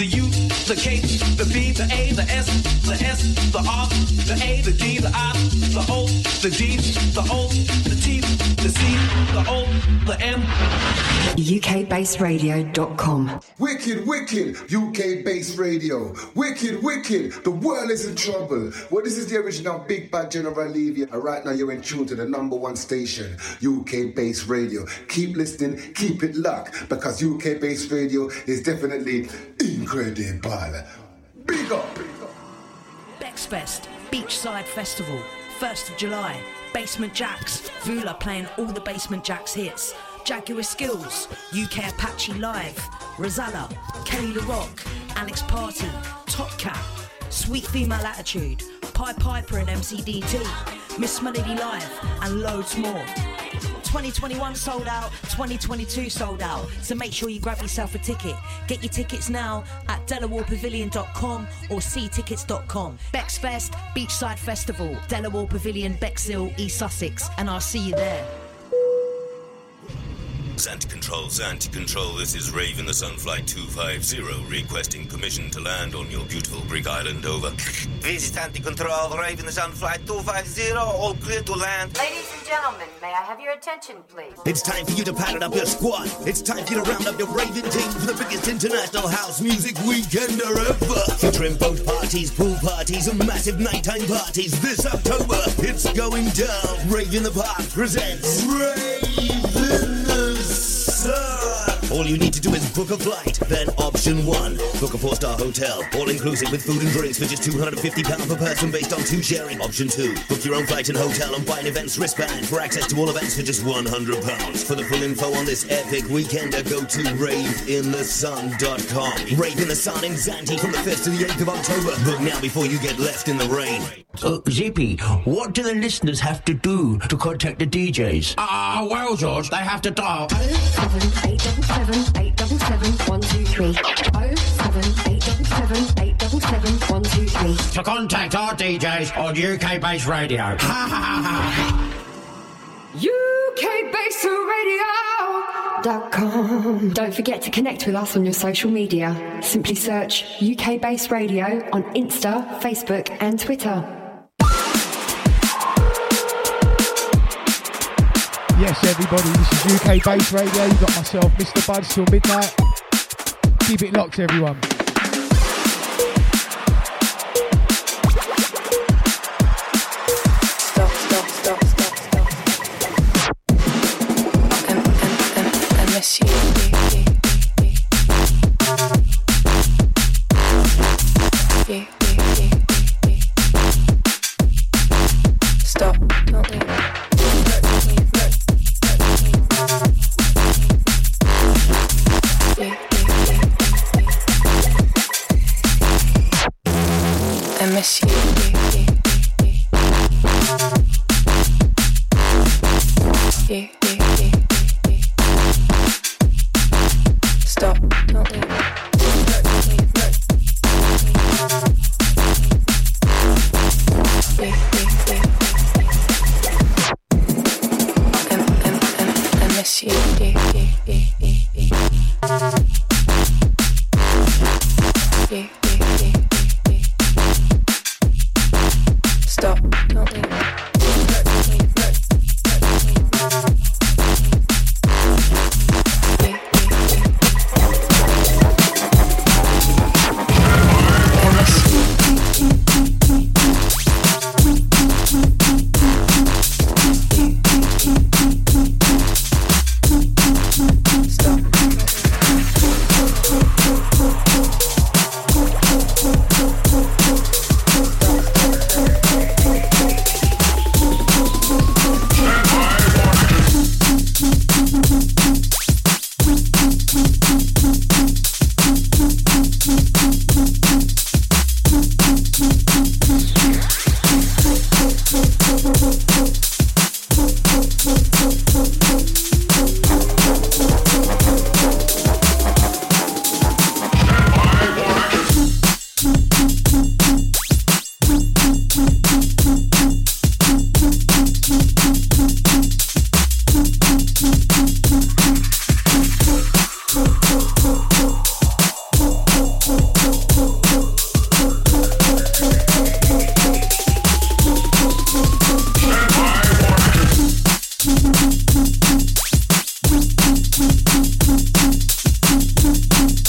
the U, the K, the B, the A, the S, the R, the A, the D, the I, the O, the D, the O, the T, the C, the O, the M. UKBassRadio.com. Wicked, wicked, UK Bass Radio. Wicked, wicked, the world is in trouble. Well, this is the original Big Bad General Levy, and right now you're in tune to the #1 station, UK Bass Radio. Keep listening, keep it locked, because UK Bass Radio is definitely incredible. Big up! Bexfest, Beachside Festival, 1st of July. Basement Jaxx, Vula playing all the Basement Jaxx hits. Jaguar Skills, UK Apache Live, Rosalla, Kelly LaRock, Alex Party, Top Cat, Sweet Female Attitude, Pied Piper and MCDT, Miss Melody Live, and loads more. 2021 sold out, 2022 sold out, so make sure you grab yourself a ticket. Get your tickets now at DelawarePavilion.com or ctickets.com. Bexfest, Beachside Festival, Delaware Pavilion, Bexhill, East Sussex, and I'll see you there. Zanti Control, this is Raven the Sunflight 250 requesting permission to land on your beautiful Greek island, over. This is Zanti Control, Raven the Sunflight 250, all clear to land. Ladies and gentlemen, may I have your attention, please? It's time for you to pattern up your squad. It's time for you to round up your Raven team for the biggest international house music weekender ever. Featuring boat parties, pool parties, and massive nighttime parties this October. It's going down. Raven the Park presents Raven the Sun. All you need to do is book a flight. Then option 1, book a 4-star hotel, all inclusive with food and drinks for just £250 per person based on 2 sharing. Option 2, book your own flight and hotel and buy an events wristband for access to all events for just £100. For the full info on this epic weekender, go to raveinthesun.com. Rave in the Sun in Zante from the 5th to the 8th of October. Book now before you get left in the rain. Zippy, what do the listeners have to do to contact the DJs? Well, George, they have to dial 07877 123. to contact our DJs on UK Bass Radio. UKBassRadio.com. Don't forget to connect with us on your social media. Simply search UK Bass Radio on Insta, Facebook and Twitter. Yes, everybody, this is UK Bass Radio. You've got myself, Mr. Buds, till midnight. Keep it locked, everyone. I miss you. Stop. Not leave. I miss you. Stop. Don't leave. I miss you. Stop. Don't leave.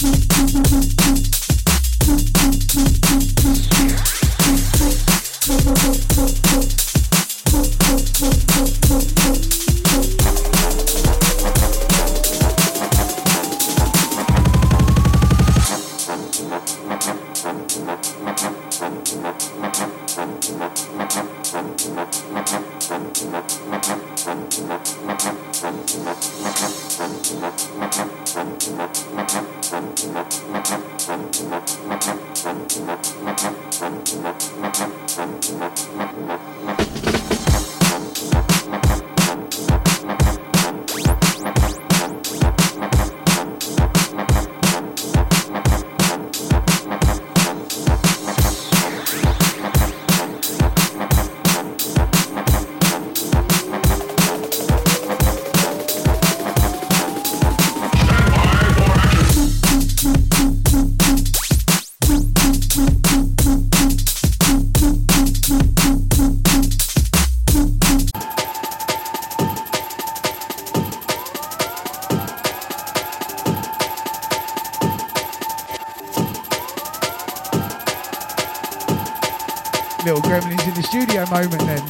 Little Gremlins in the studio moment then.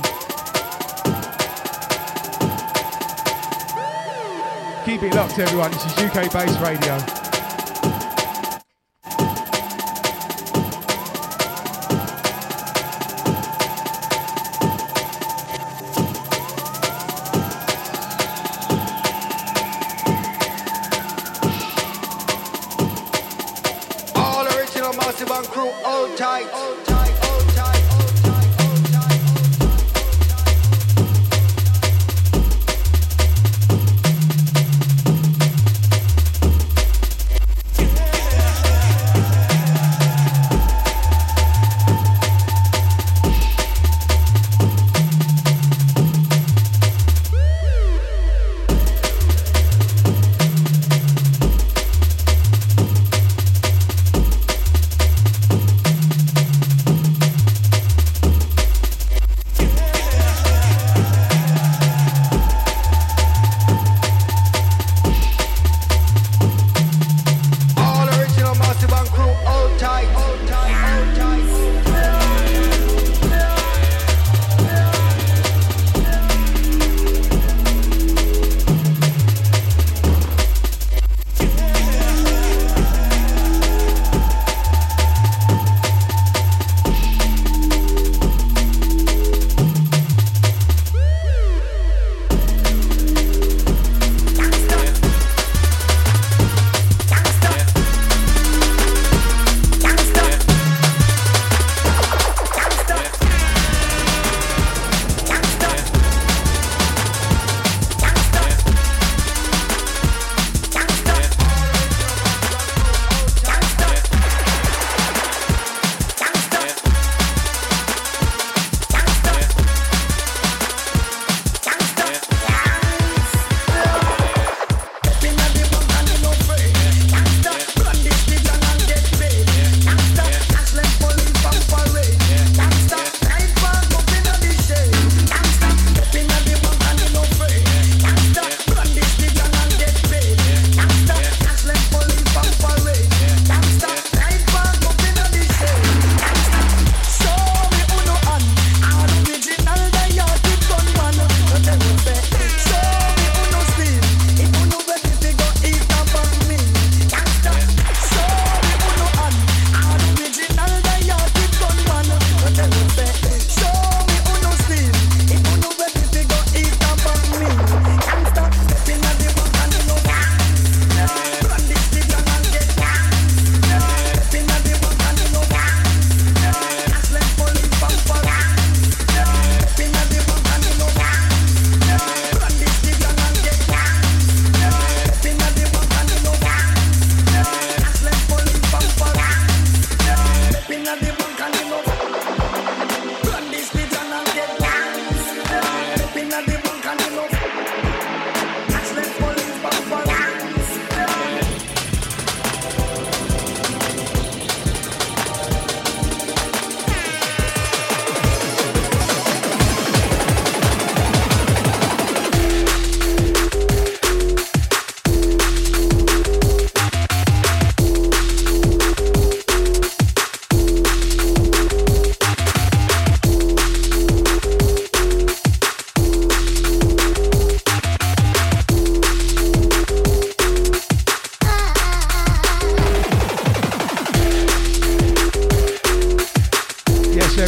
Keep it locked everyone, this is UK Bass Radio. All original Massive and crew, all tight.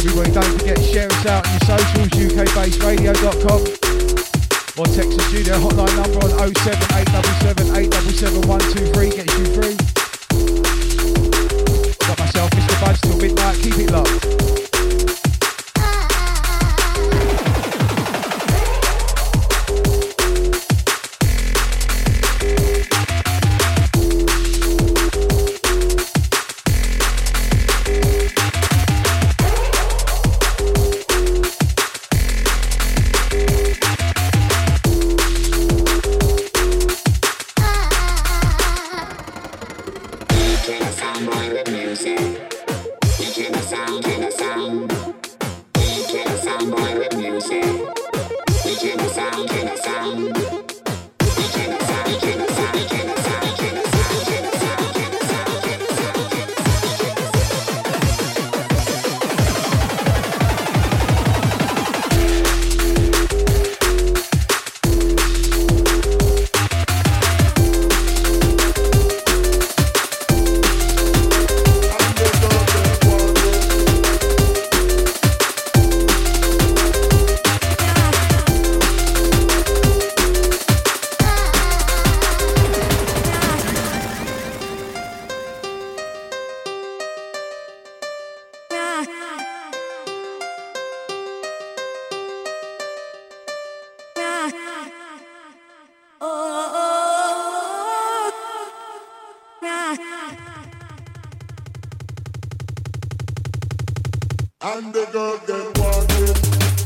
everybody. Don't forget to share us out on your socials, ukbaseradio.com. Or text the studio hotline number on 07877 877 123 gets you through. Got myself, Mr. Buds, till midnight. Keep it locked. And the girl them walking.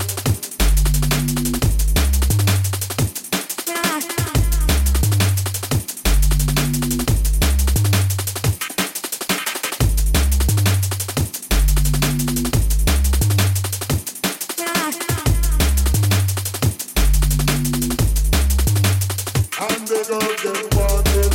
And the girl them walking.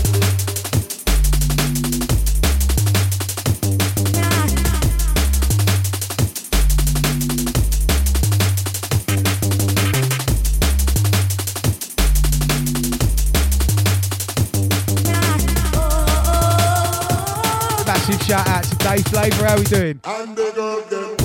Massive shout out to Dave Flavour, how we doing? And the girl them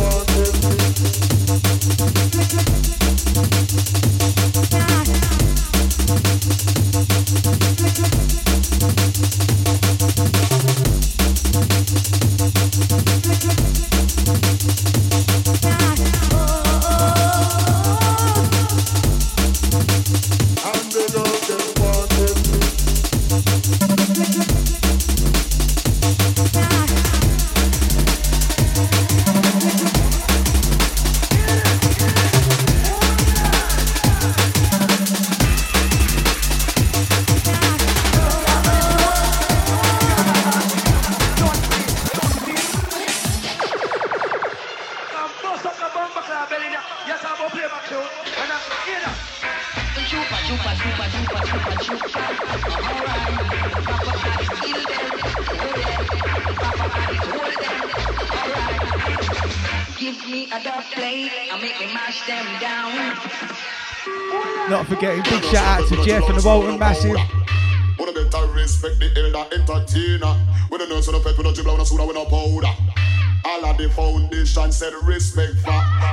Not forgetting, big shout out to Jeff and the Walton Massive. Wanna better respect the elder entertainer. When the nurse on the pet, we don't dribble on a soda, we no powder. All of the foundation said respect for.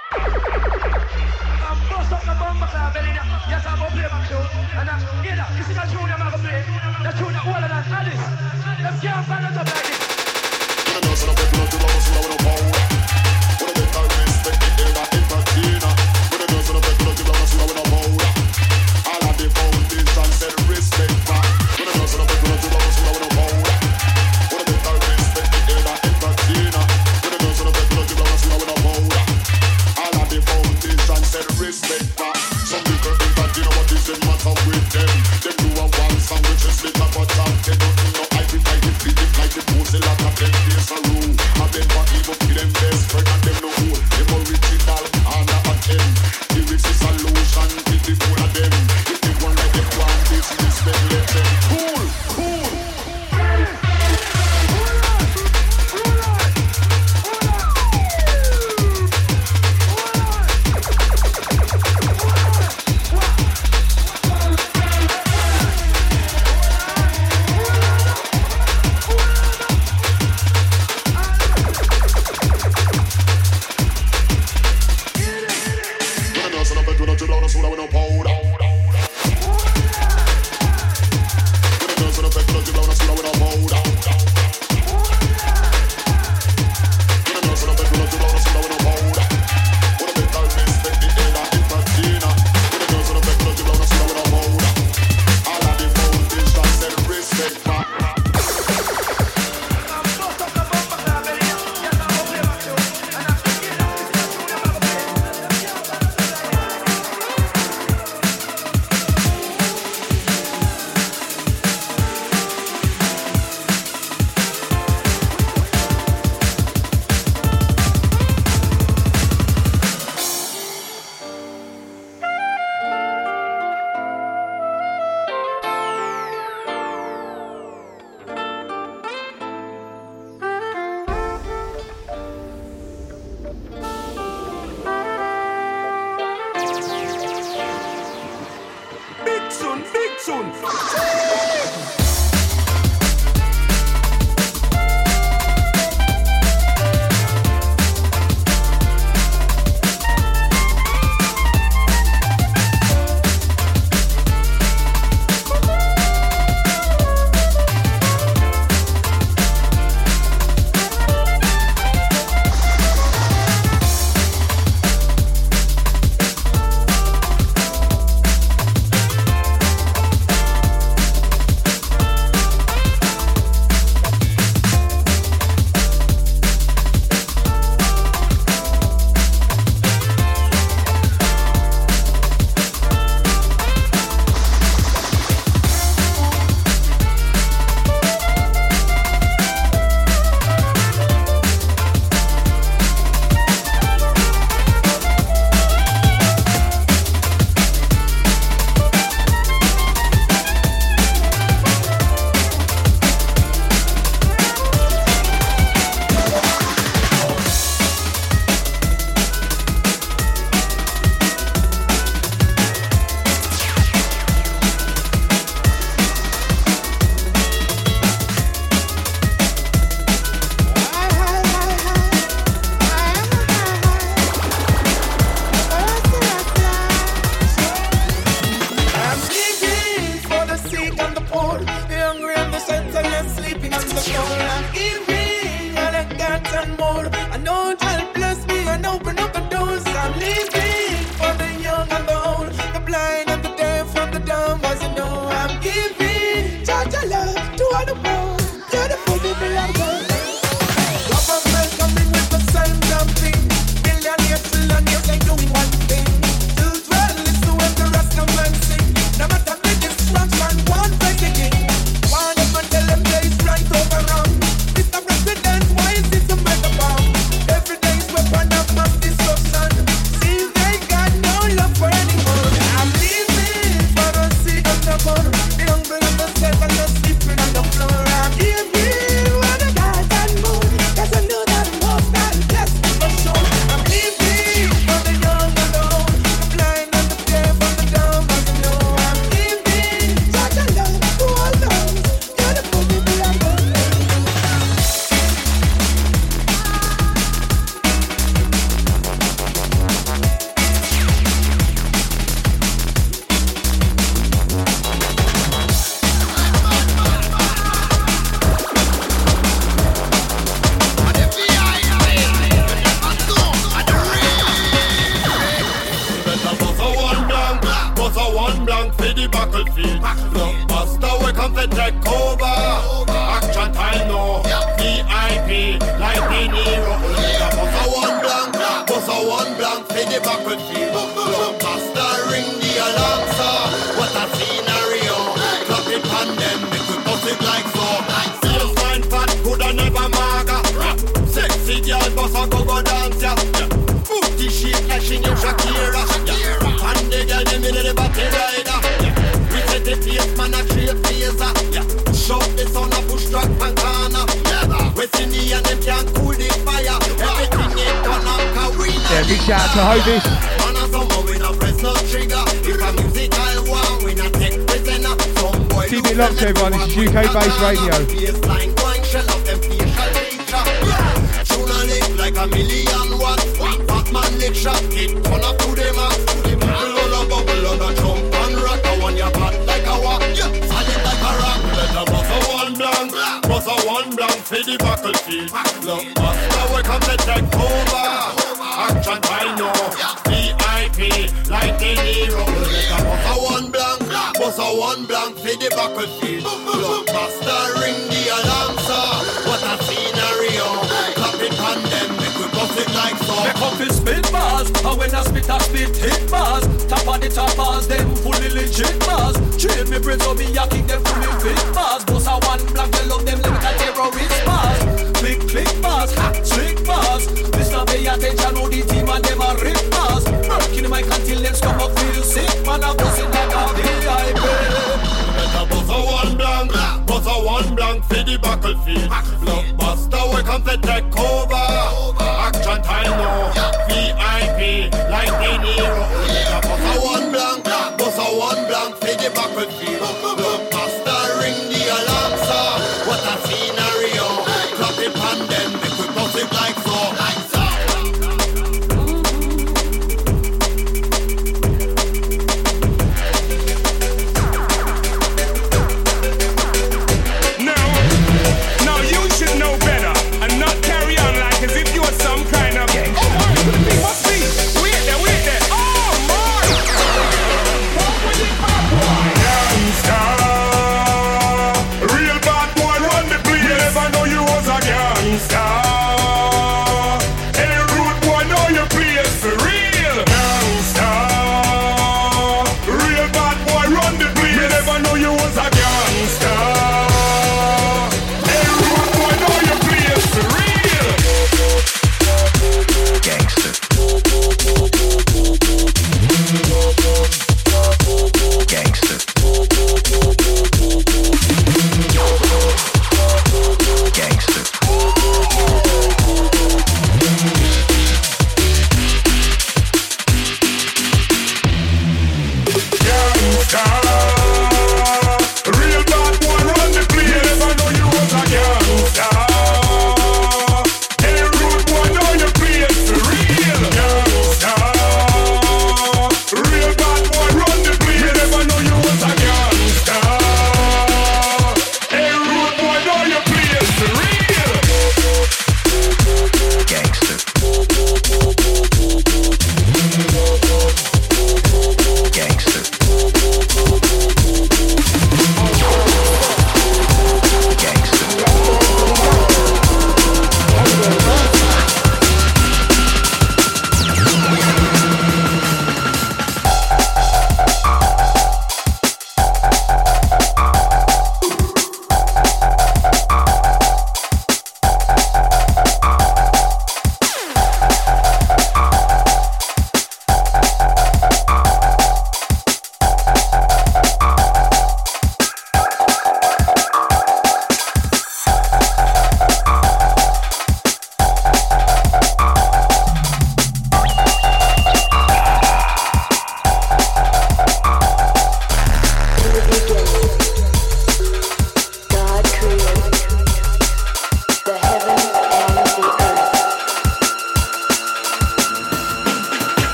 Bust up the bomber club, yes, I'm gonna play back show. And this is a tune I'm gonna play. The tune that older than Alice. Them can't find us up like this. When the nurse on the pet, we don't dribble on a soda, we no powder. Wanna better respect the elder entertainer. When the nurse on the pet, we don't dribble on a soda, we no powder. All of the foundation said respect for. When the nurse on the pet, we don't dribble on a soda, we no powder. Wanna better respect the elder entertainer. When the nurse on the pet, we don't dribble on a soda, we no powder. All of the foundation said respect for. Some people think that you know what is the matter with them. Them do a one song which is lit up a top. They don't know I think flip it like the pussy like a them face a room. And them for evil for them best friend and them no who. Them original and a 10. Give it a solution to the whole of them. If they want like they want this respect let them. Cool. soon. Big shout out to Hovis. Keep it locked, everyone. This is UK Bass Radio. Like a million watts, fat man lick shot, kick turn up to the max. Bubble on a jump and rock, I want your butt like a walk, solid like a rock. Let a bust a one blank for the battlefield. Look, now we come to take over. Action Dino, VIP, like the hero. Let a bust a one blank for the battlefield. Look, master ring the alarm, sir. What a scenario. Clap it on them, make we bust it like so. Make up his spit bars, and when I spit hit bars. Top of the toppers, them fully legit bars. Train me brains, so me a kick them fully fit bars. Bust a one blank, you love them like a terrorist bars. Click bars, trick bars. Listen, pay attention, know the team and them a rip bars. Working the mic until them stomach feel sick. Man, I bust it like a VIP. Bust a one blank for the battlefield. Blockbuster, we come to take over. Action Dino, VIP, like the hero. Bust a one blank for the battlefield.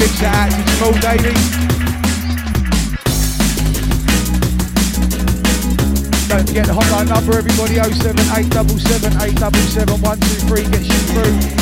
big shout out to Jamal Davies. Don't forget the hotline number, everybody, 07877 877 123 gets you through.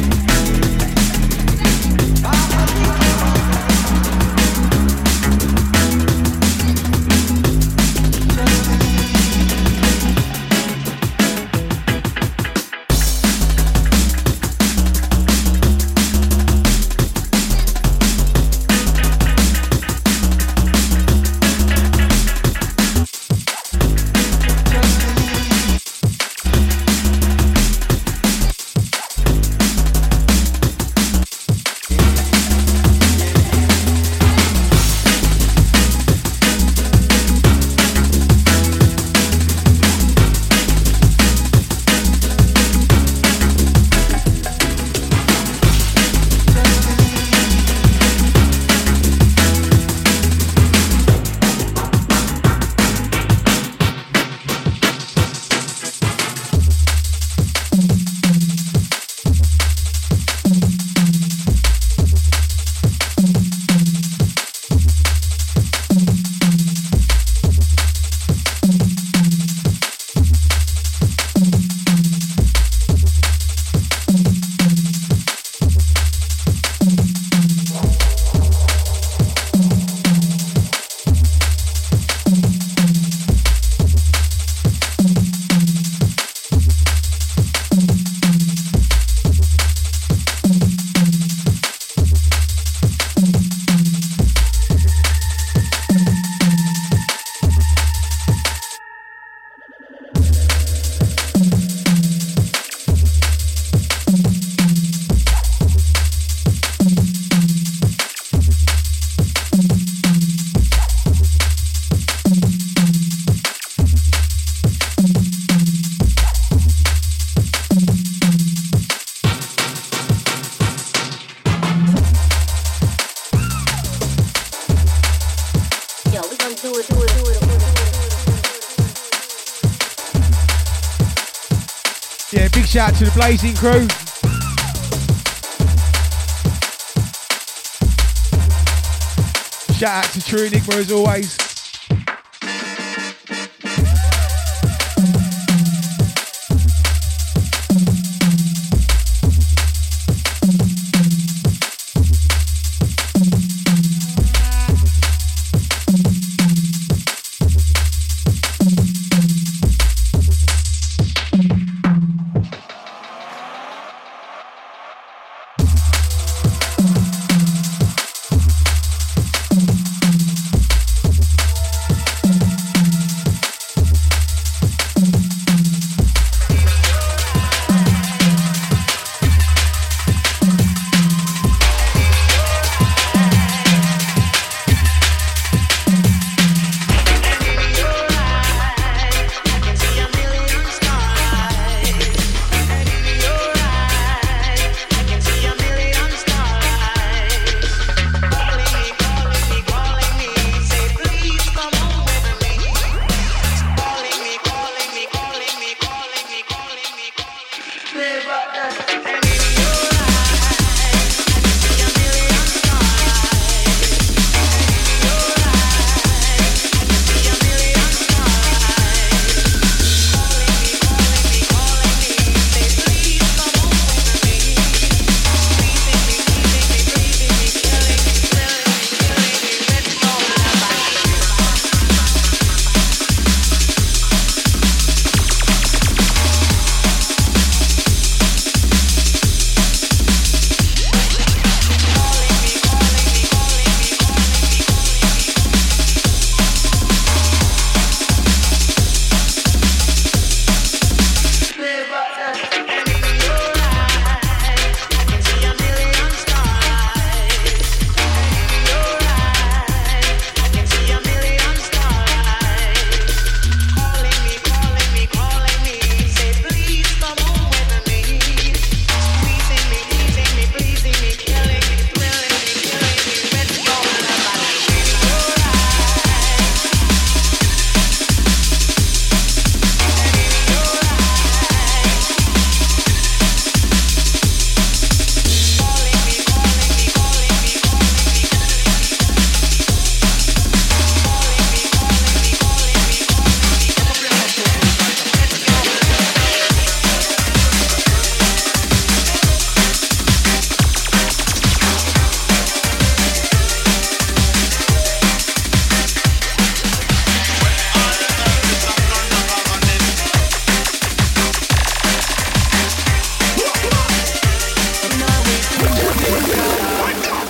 Yeah, big shout out to the Blazing crew. Shout out to True Enigma as always.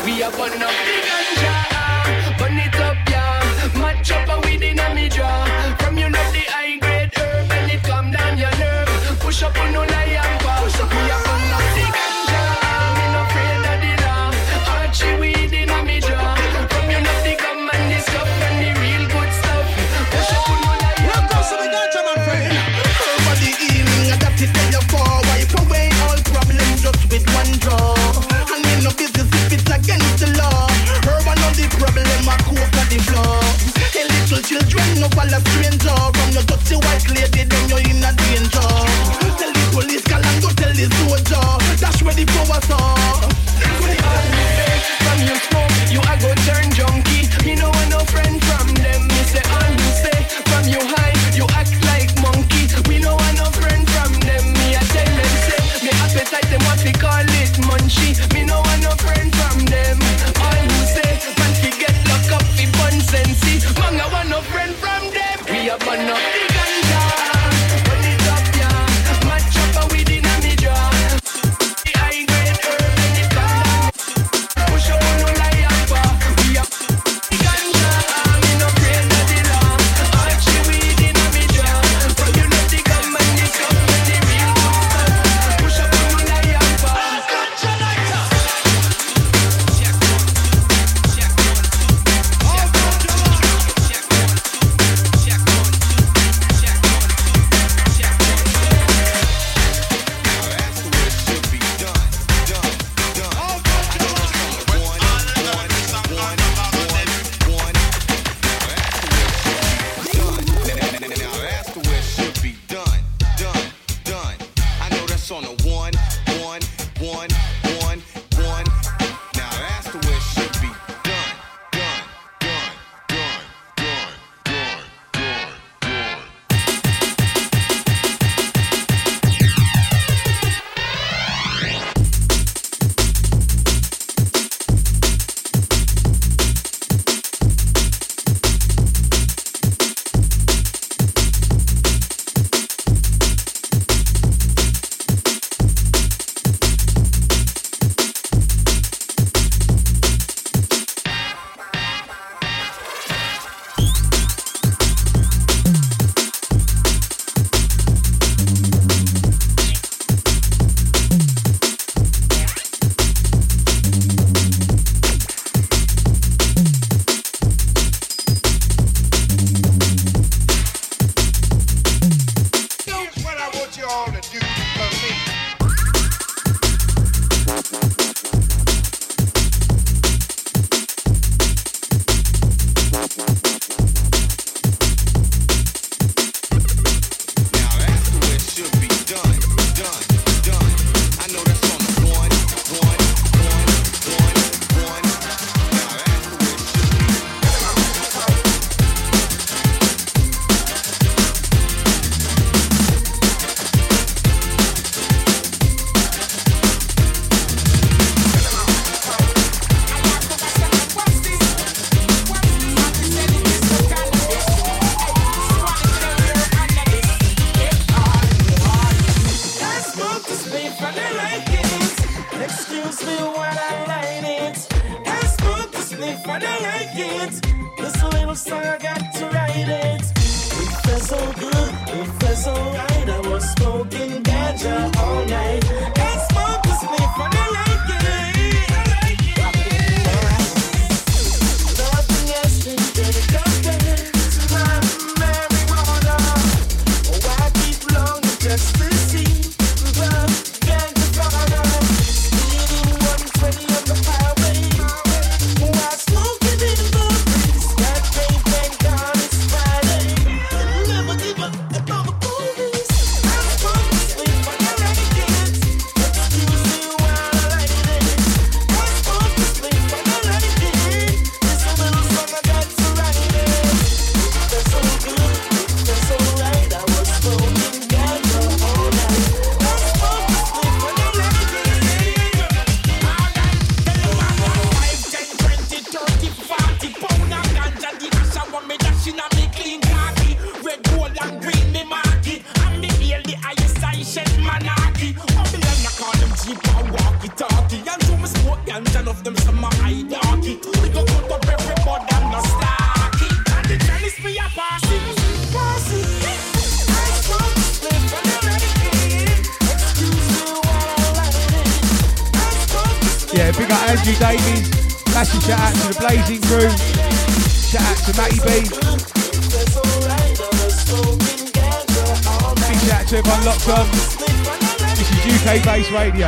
We a burn up the ganja, burn it up, yeah. Match up a weed in a me jaw. From you know the high grade herb and it calm down your nerve. Push up on no lie and push up. We a burn up the ganja, me no afraid of the law. Archie weed in a me jaw. From you know the gum and the stuff and the real good stuff. Push up on no lie and what goes to the ganja, my friend? Body healing, adapt it to your for. Wipe away all problems just with one draw. And in no business if it's against the law. Herb and all the problem, I cook at the floor. Hey, little children, no fall a stranger. From your dirty white lady, then you're in a danger. Tell the police, call and go tell the soldier. That's where the powers are. From you smoke, you a go turn junkie. Me no want no friend from them. Me say say from you high, you act like monkey. We no want no friend from them. Me I tell them say me appetite them what we call it munchy. Me no want no friend from them. All who say man fi get locked up fi bun sensi. Man I want no friend from them. We a burn up the ganja, burn it up yeah. Match up a weed in a me jaw. The high grade herb and it calm down. Push up on no lie and bar. We a the ganja, me no afraid of the law. Archie weed in a me jaw. From you know the gum and the stuff and the real good stuff. Push up on no lie and bar. Excuse hide darky. We go cut up everybody and no starky. And the jealous we are passing. Yeah, big up Andrew Davies. Massive shout out to the Blazing crew. Shout out to Matty B. Big shout out to everyone locked on. This is UK Bass Radio.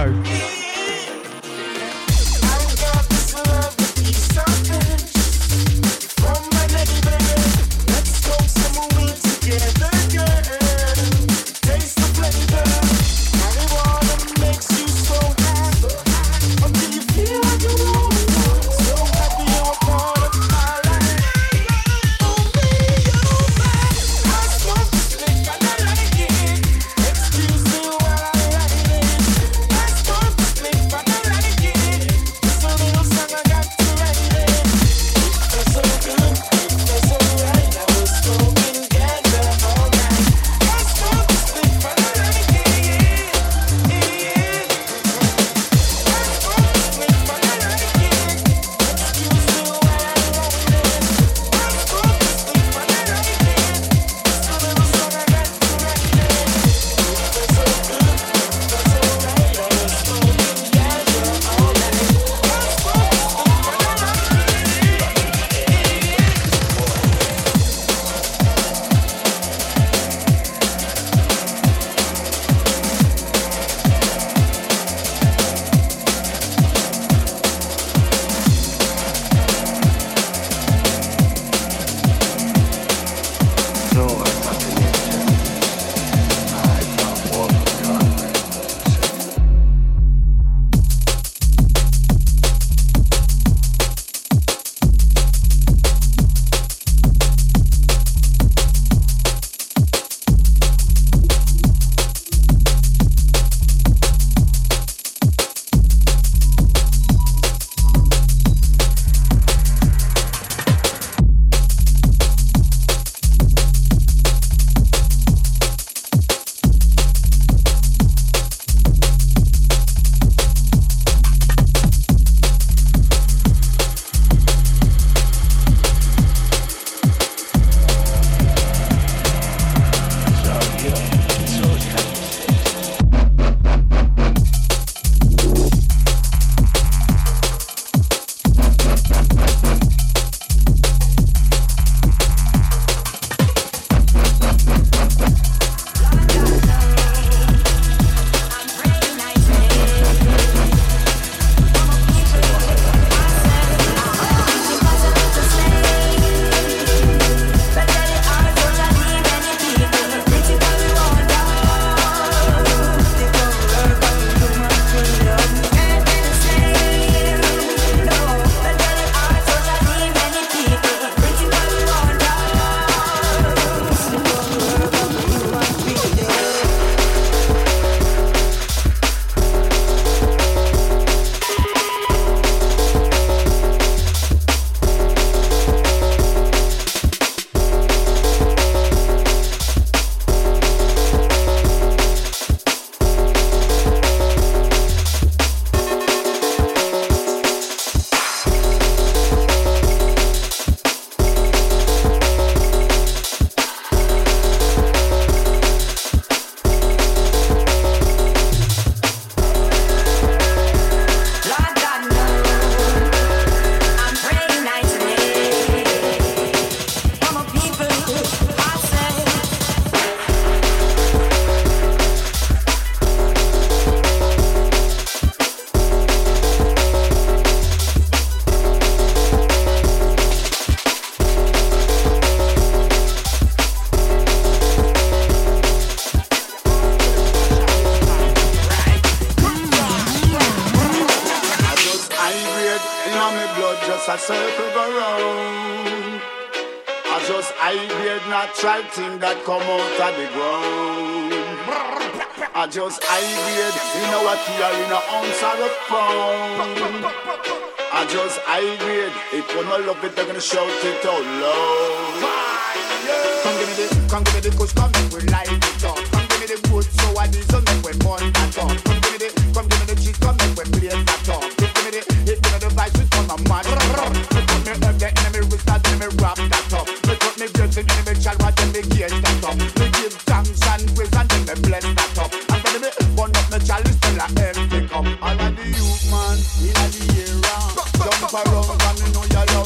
just a circle go round. I just high-grade natural thing that come out of the ground. I just high-grade in our key in a ounce of the pound. I just high-grade. If you don't love it, they're gonna shout it out loud. Come give me the kush, come make we light it up. Come give me the good, so I need some make we burn that up. Come give me the cheese, come make we play that up. Give me the vice, we come a man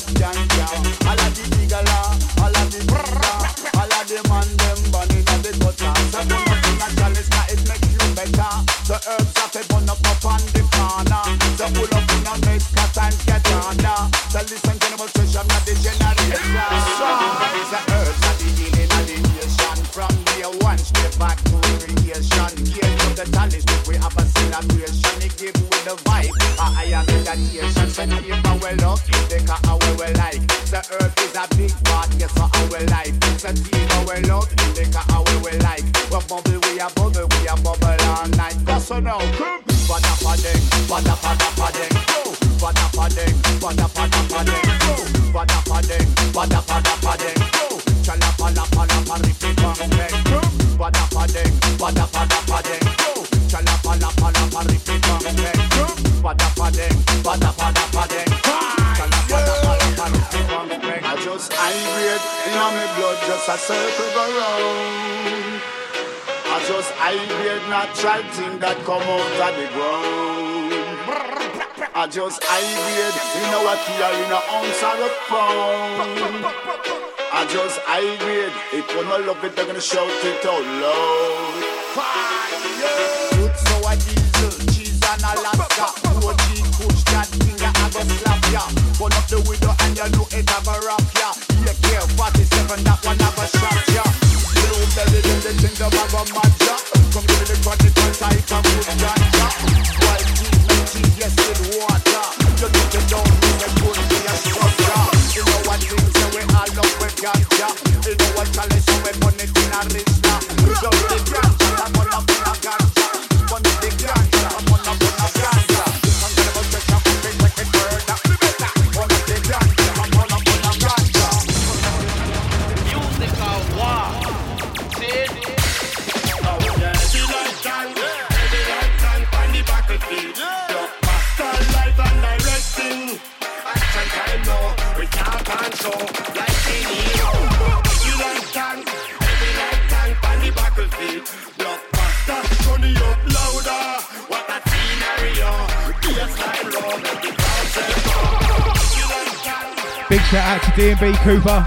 ganja. All of the digala, all of the digala, all of the man them burning on the gutter. So burn up in a chalice, now it make you better. The herbs have to burn up on the corner. So pull up in a make cut and get under. So listen to the session of the generation. The herbs are the healing of the nation. From day one step back to creation. Here to the chalice, we have a celebration. It give with the vibe. I am in that nation. So neighbor well up, they can how we like. The earth is a big part, yes, so how we like. So neighbor well up, they can how we like. We a bubble all night. That's so now, come. Bada padeng, bada padeng, go. Bada padeng, bada padeng, go. Bada padeng, bada padeng, go. Chala pala paripi bang bang, go. Bada padeng, bada padeng, go. Chala pala paripi bang bang, go. Bada padeng, chala pala paripi bang bang. I just irate in my blood, just a circle go round. I just irate natural thing that come out of the ground. I just irate in our tear in a ounce or a pound. I just irate, if you don't love it, they're gonna shout it out loud. Fire! Good sour diesel, cheese and Alaska. OG push that finger, I go slap ya. Burn up the window and you know it have a rap ya. Yeah, care 47, that one have a shot ya. Belly them the things of a matcha. Come give me the credit for tight and good ganja. White tea, tea, yes with water. You need to know me, the good be a structure. You know what things so we all love with ganja. You know what chalice so we burn it in a rich now. Love the ganja, I'm on up in a ganja. Burn the ganja, I'm on up in a ganja. I'm gonna go check up and make it murder. Burn the ganja, I'm on up in a ganja. Musical war. Big shout out to D&B Cooper.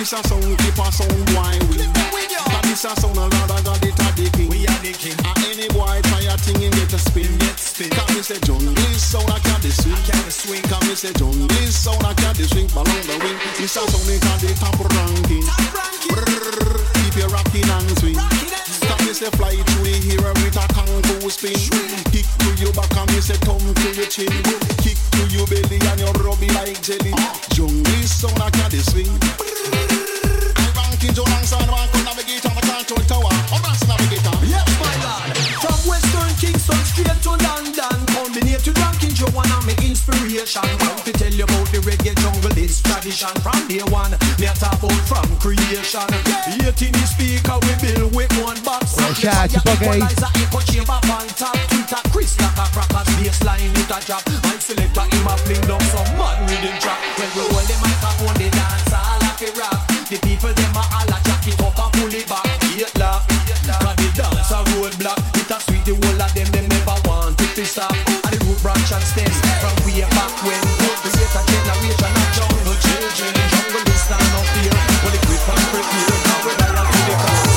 this a sound, keep a sound boy win. Cause this a sound, a lot of God, it a the king. We are the king. And any boy try a thing and get a spin. Cause me say jungle sound, I can't swing. Cause me say jungle sound, I can't swing. Along the wing, this a sound, it a the top ranking. Keep you rocking and swing. Cause me say fly through the here with a kung fu spin. Kick to your back and me say thumb to your chin. Kick to your belly and you rub it like jelly. Jungle sound, I can't swing. I ranking Joe alongside one could navigate on the control tower. Oh, that's navigator. Yes, my lord. From Western Kingston straight to London, combinate to ranking Joe and I'm my inspiration. Want to tell you about the reggae jungle, this tradition from day one. Me a talk about from creation. 18 speaker we build with one box. Shout out to Buggy. Echo chamber on top, Twitter Chris like a crackers baseline it a drop. My selector him a fling down some mad rhythm track. When we hold the microphone, they dance all like a rap. The people them a all a jack it up and pull it back. Hate laugh, cause the dance a roadblock. It a sweet the whole of them never want it to stop. And the root branch and stem from way back when. The later generation of jungle children. Jungle is stand up here, but the grip and prepare. Now we die to the cause.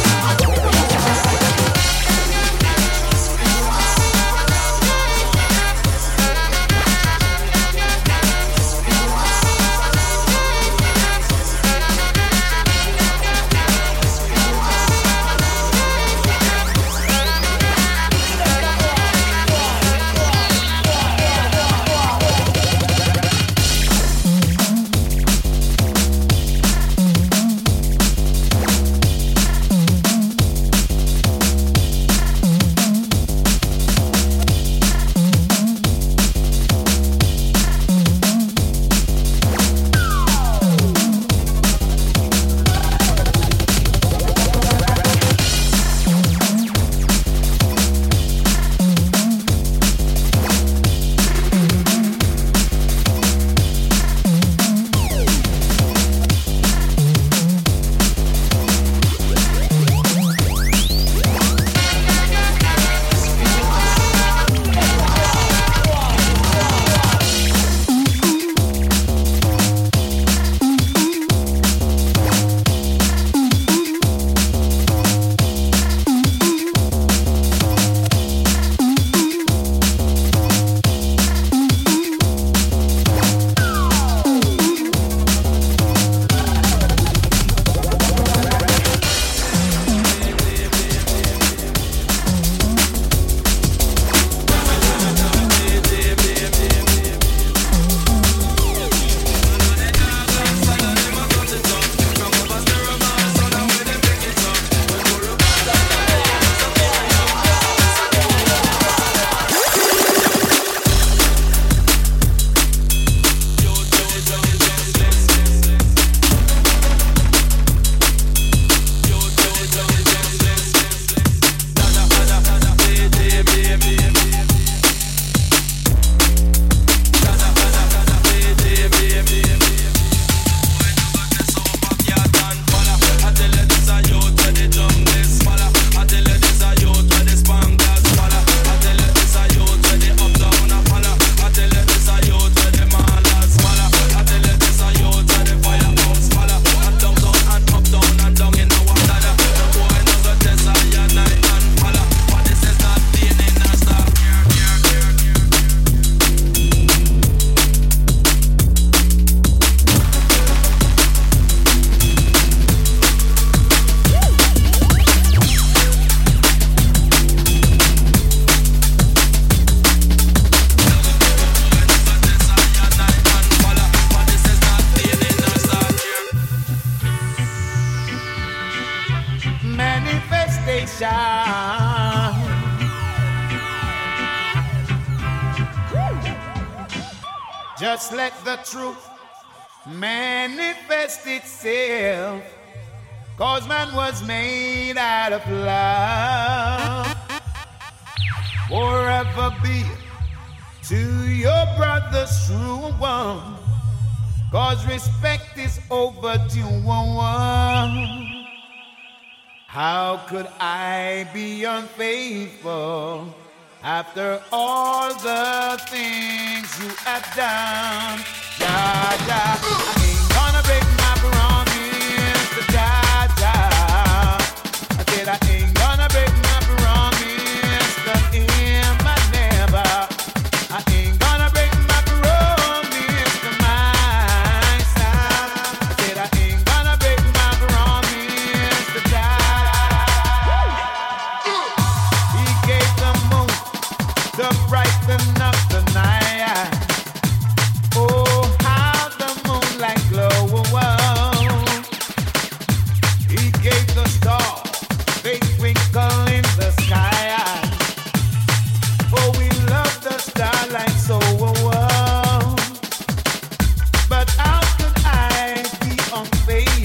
Just let the truth manifest itself, 'cause man was made out of love. Forever be to your brother's true one, 'cause respect is overdue. How could I be unfaithful after all the things you have done? Yeah, I ain't gonna break my promise.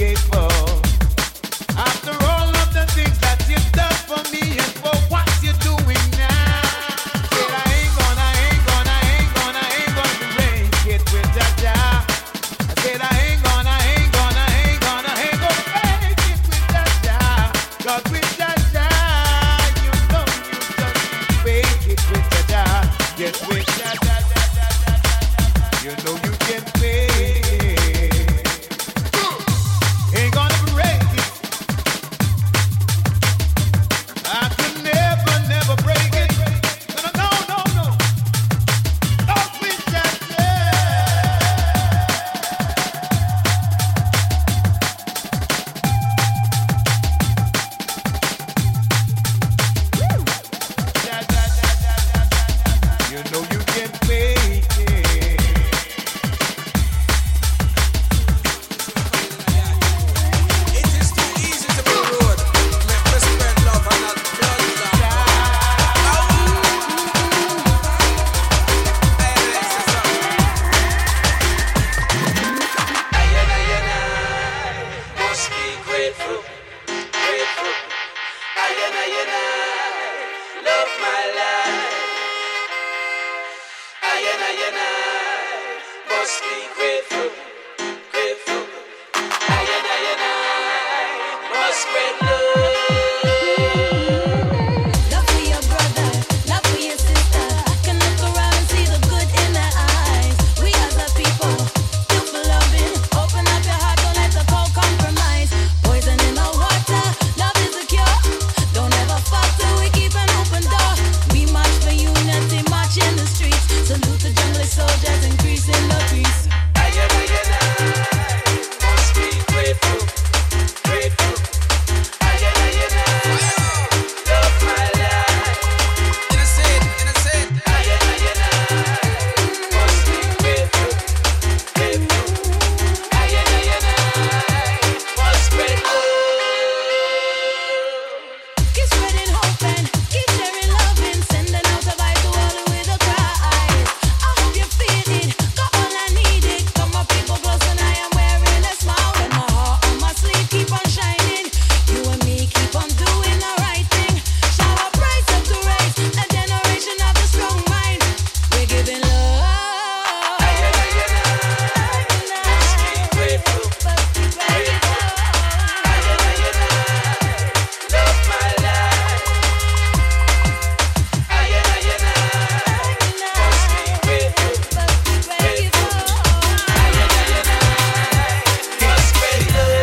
grateful. After all of the things that you've done for me and for what you're doing now. Said I ain't gonna break it with Jaja. I said I ain't gonna break it with Jaja. 'Cause with Jaja, you know you just can't break it with Jaja. Yes, with Jaja, you know you can break it. Ain't gonna break it. I could never break it. No. Not with Jaja. You know you can make it. It is too easy to be rude. Let me spread love and not blood. Must be grateful. Love my life. Must be grateful. Must spread love. Love for your brother, love for your sister. Can look around and see the good in their eyes. We as a people, still for loving. Open up your heart, don't let the cold compromise. Poison in the water, love is a cure. Don't ever fuck till we keep an open door. We march for unity, march in the streets. Salute the jungle soldiers, increasing the peace. Must be grateful. Love my life. Innocent. Must be grateful. Must spread love. Keep spreading hope and keep sharing loving. Sending out a vibe to all with a cry. I hope you feel it. Got all I needed. Come my people close and I am wearing a smile. With my heart on my sleeve, keep on shining. You and me keep on doing the right thing. Shower praise up to raise a generation of the strong mind. We're giving love. Love my life. Must be grateful. Must spread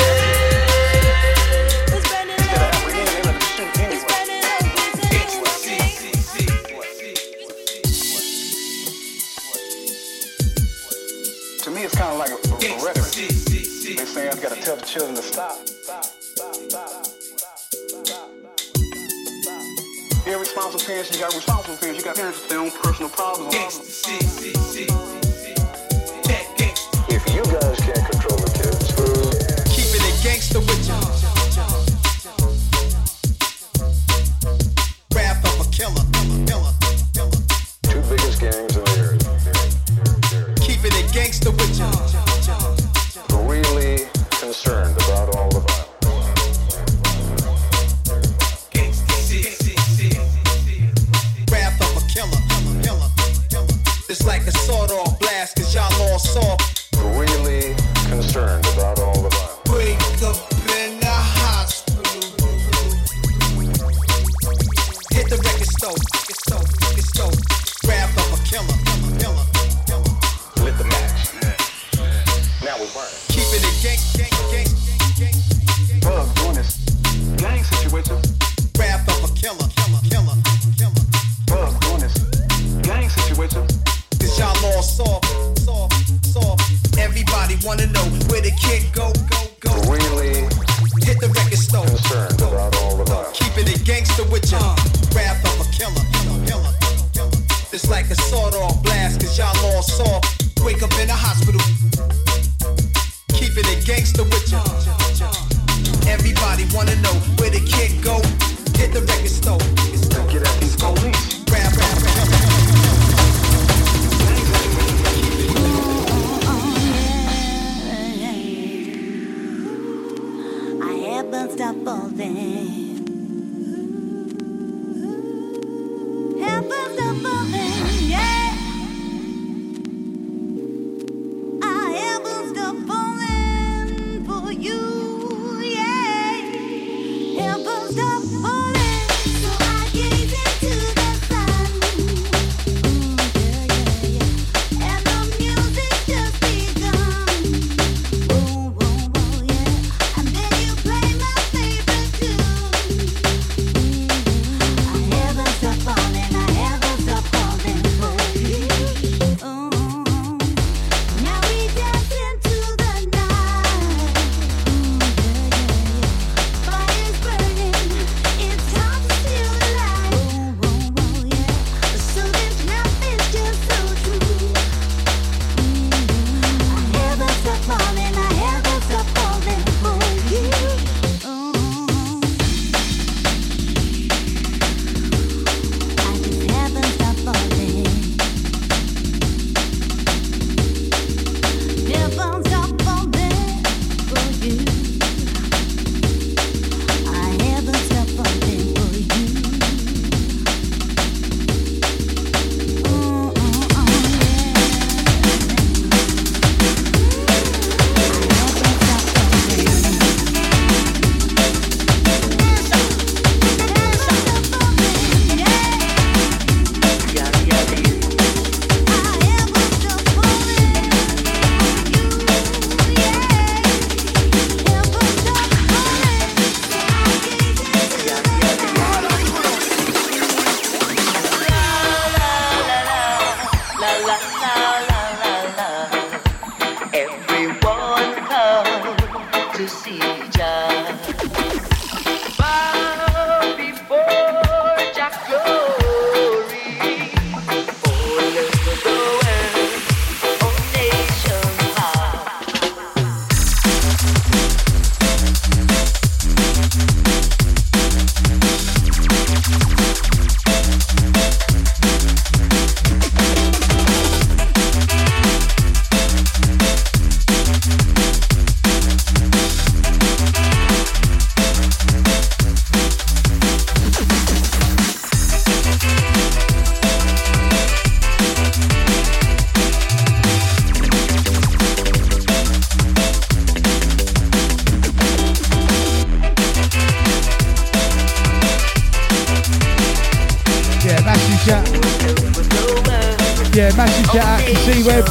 To me, it's kind of like a rhetoric. They say I've got to tell the children to stop. Irresponsible parents, you got responsible parents. You got parents with their own personal problems. If you guys can't control the kids, Keeping it gangster with you. Wrath of a killer. two biggest gangs in the earth. Keeping it gangster with you. Really concerned about all the violence. Wrath of a killer. It's like a sawed-off blast, 'cause y'all all soft. Really concerned about all the violence. Wake up in the hospital. Hit the record stove. Wrath of a killer. Lit the match. Now we burn. Keeping it gang. Bug doing this gang situation. Wrath of a killer. Bug doing this gang situation. 'Cause y'all all soft. Everybody wanna know where the kid go. Really heavens stop falling. Heavens stop falling, yeah. Our heavens stop falling for you, yeah. Heavens stop falling, so I gaze into the sun. And the music just begun. And then you play my favorite tune. Our heavens stop falling, our heavens stop falling for you. Now we dance into the night. Fire's burning, it's time to feel alive. So this love is just so true. Our heavens stop falling, our heavens stop falling for you. Heavens stop falling. Heavens stop falling for you. Our heavens stop falling for you. Everyone come to see Jah. Bow before Jah glory. All over the world, all nations Massive shout out to C-Web.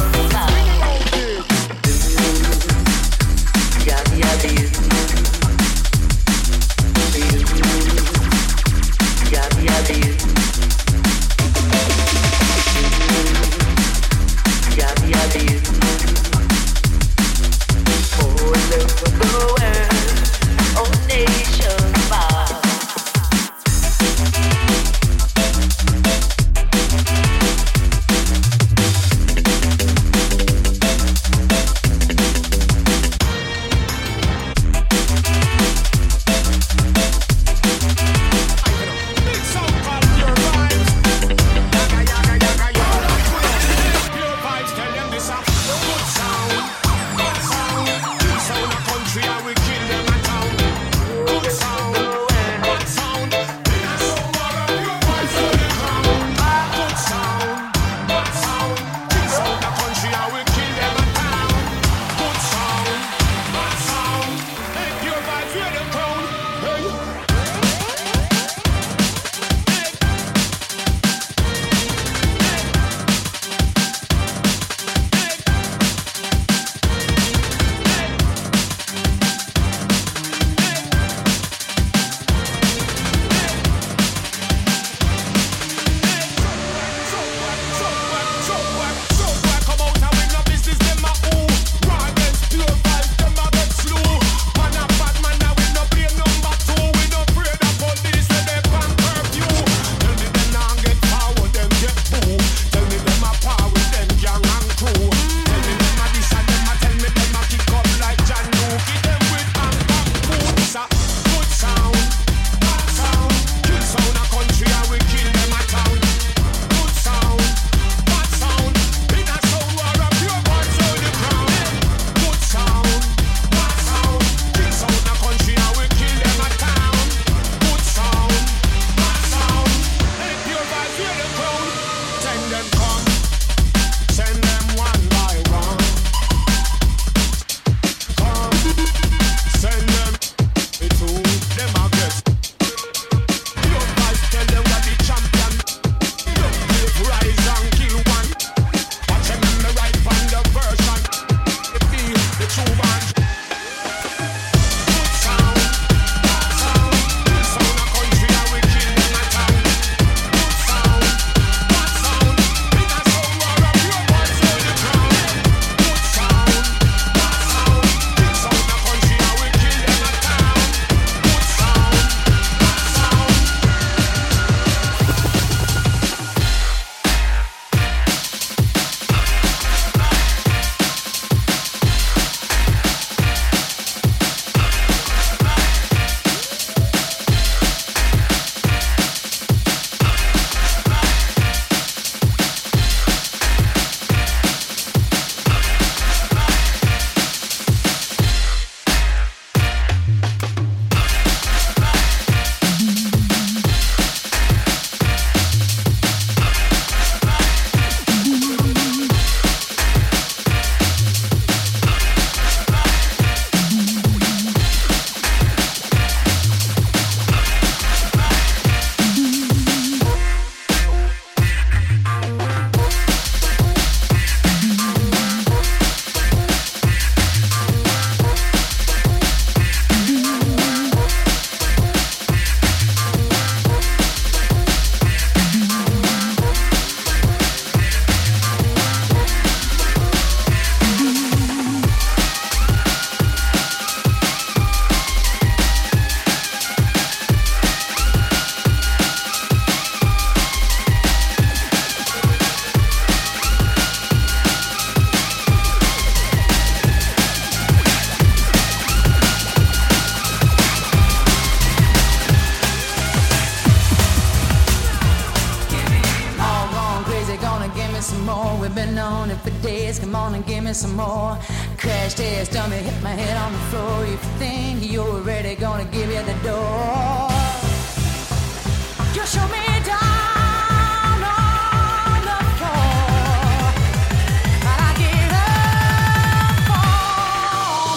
for days. Come on and give me some more. Crash test, dummy, hit my head on the floor. If you think you're already gonna give you the door, you show me down on the floor, and I give up for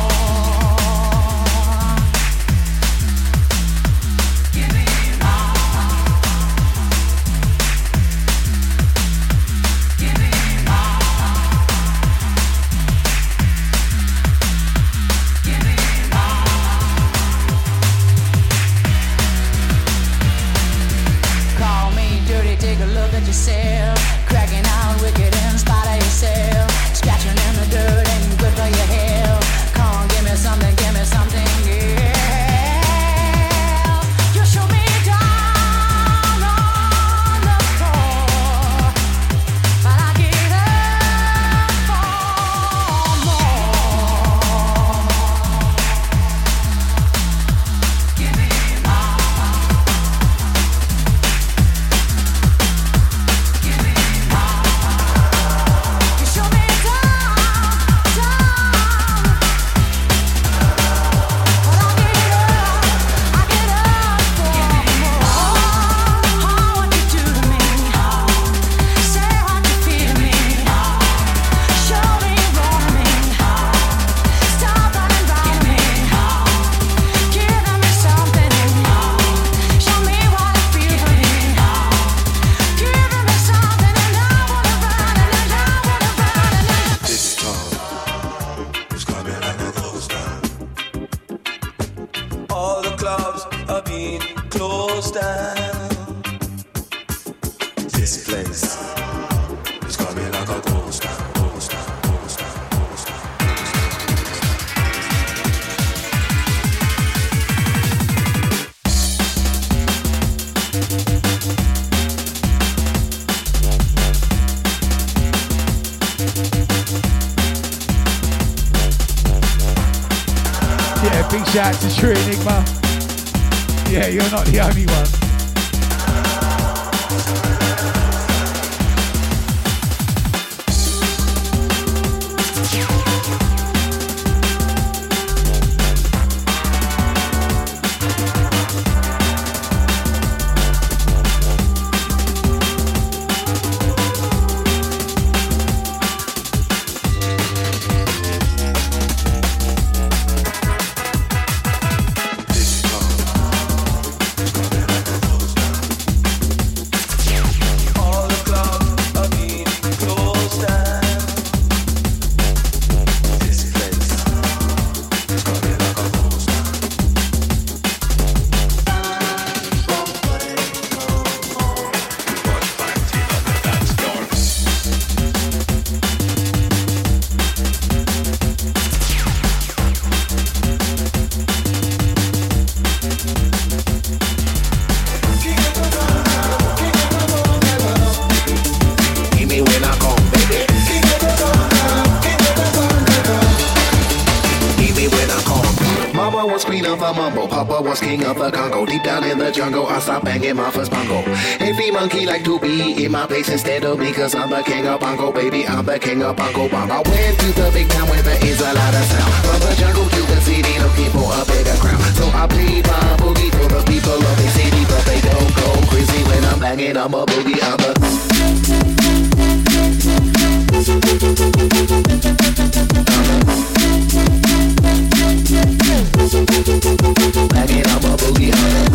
more. Give me more. Give me more. Give me more. Call me dirty, take a look at yourself. Cracking out wicked in spite of yourself. Scratching in the dirt ain't good for your health. Come on, give me something, yeah. You show me down on the floor, but I give up for more. Give me more. Give me more. You show me down, but I get up for more. What you do to me, say what you feel to me, show me you want me, stop running round me, giving me something, show me what I feel for me, giving me something, and I wanna run, and I wanna run, and This town is coming like a ghost town. All the clubs are being closed down. This place is coming like a ghost town. Ghost town, ghost town, ghost town. Yeah, big shout out to True Enigma. Yeah, you're not the only one. All the clubs are being closed down. This place is coming like a ghost town. Give me when I come, baby. Give me when I come. Mama was queen of a mumble, Papa was king of the Congo. Deep down in the jungle, I stopped banging my first bongo. Every monkey like to be in my place instead of me, cause I'm the king of bongo, baby. I'm the king of bongo bong. I went to the big town where there is a lot of sound. From the jungle to the city, looking for a bigger crown. So I play my boogie for the people of the city, but they don't go crazy when I'm banging on my boogie. I'm banging on my boogie.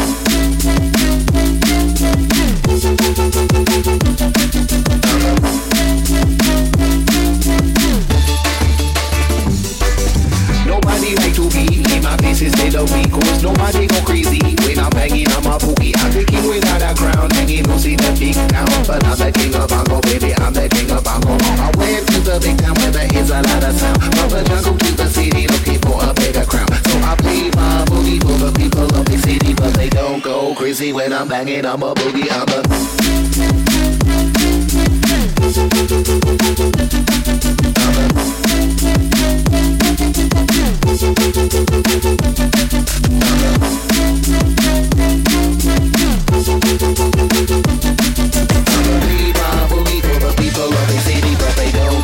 Nobody like to be in my place instead of me, cause nobody go crazy when I'm banging on my boogie. I'm the king without a crown, hanging no see the big town, but I'm the king of bongo, baby. I'm the king of bongo. I went to the big town where there is a lot of sound. From the jungle to the city, looking for a bigger crown. So I play my boogie for the people of the city, but they don't go crazy when I'm banging on my boogie. I'm boogie for the people of the city, but they don't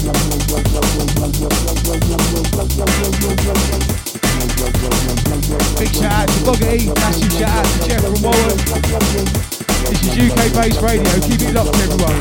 Big shout out to Boggity, massive shout out to Jeff from Walton. This is UK Bass Radio, keep it locked everyone.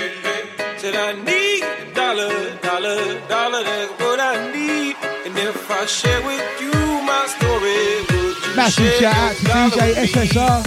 Said I need a dollar, that's what I need. And if I I share with you my story, would you Massive share shout out to your dollar DJ with me? SSR.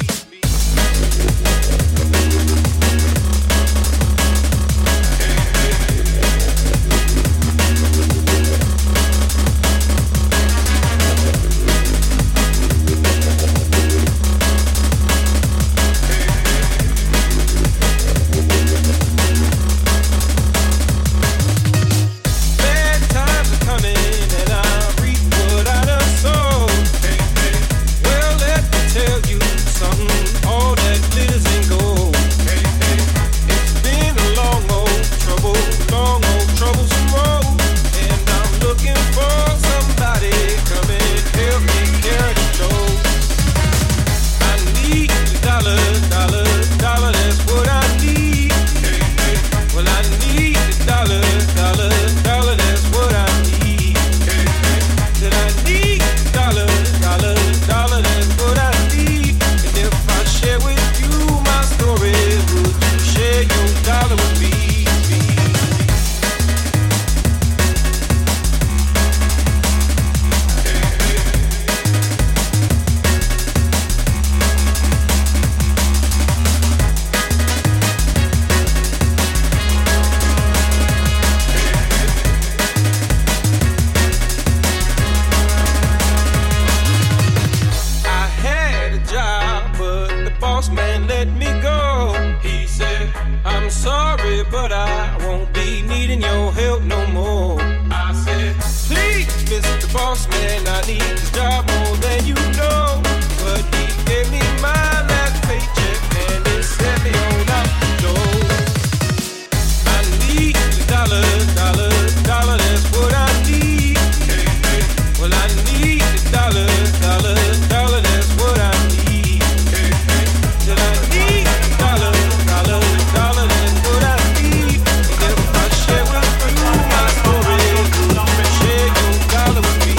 Bad times are coming and I reap what I done sowed. Well, let me tell you something, all that glitters ain't gold. It's been a long old troublesome road, and I'm looking for somebody come and help me carry the load. I need a dollar, that's what I need. Well, I need a dollar, that's what I need. Said I need a dollar, that's what I need. And if I share with you my story, would you share your dollar with me? I had a job, but the boss man let me go. He said, I'm sorry, but I won't be needing your help no more. I said, please, Mr. Boss Man, I need this job more than you know. But he gave me my last paycheck and it set me on out the door. I need a dollar, that's what I need. Well, I need a dollar, that's what I need. Said I need a dollar, that's what I need. And if I share with you my story, would you share your dollar with me?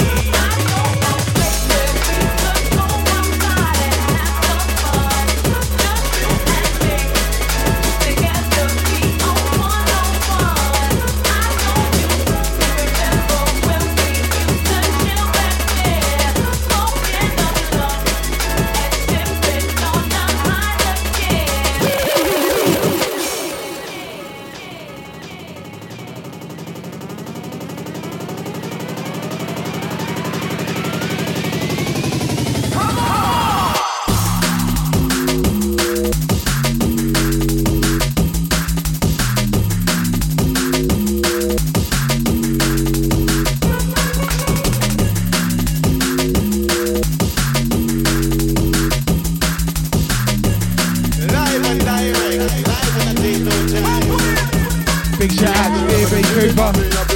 Big shout out to B.B. Cooper.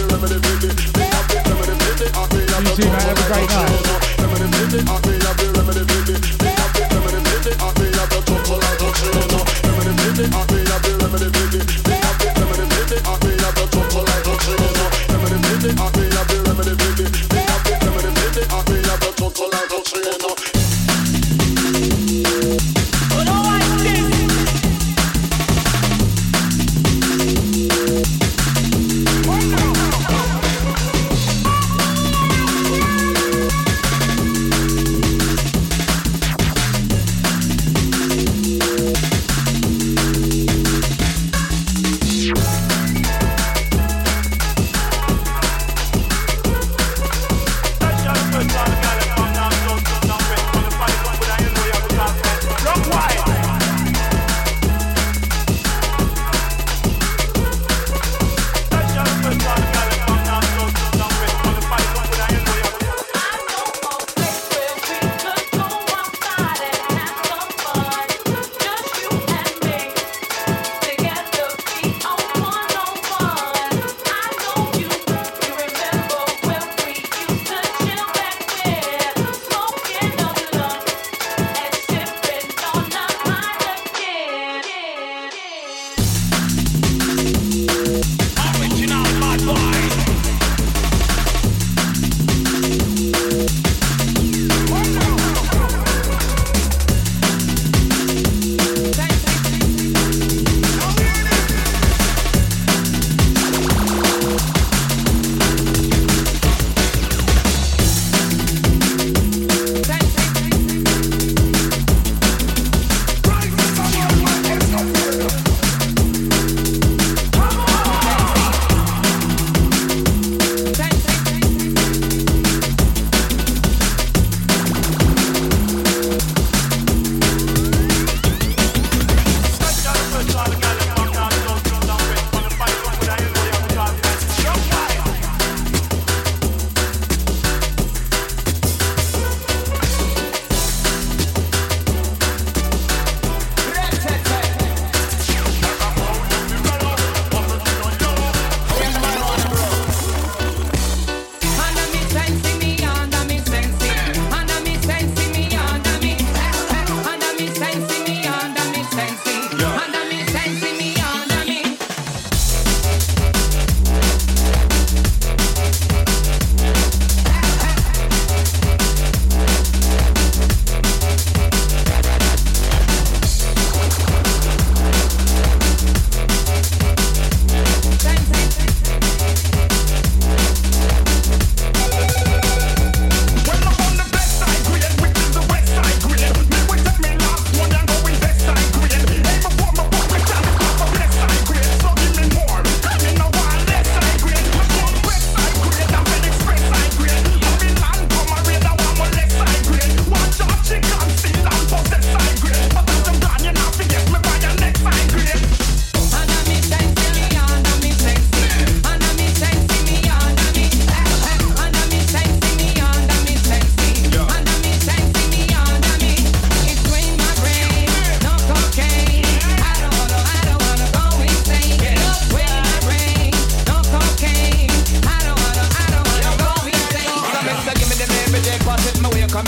You too, man. Have a great night.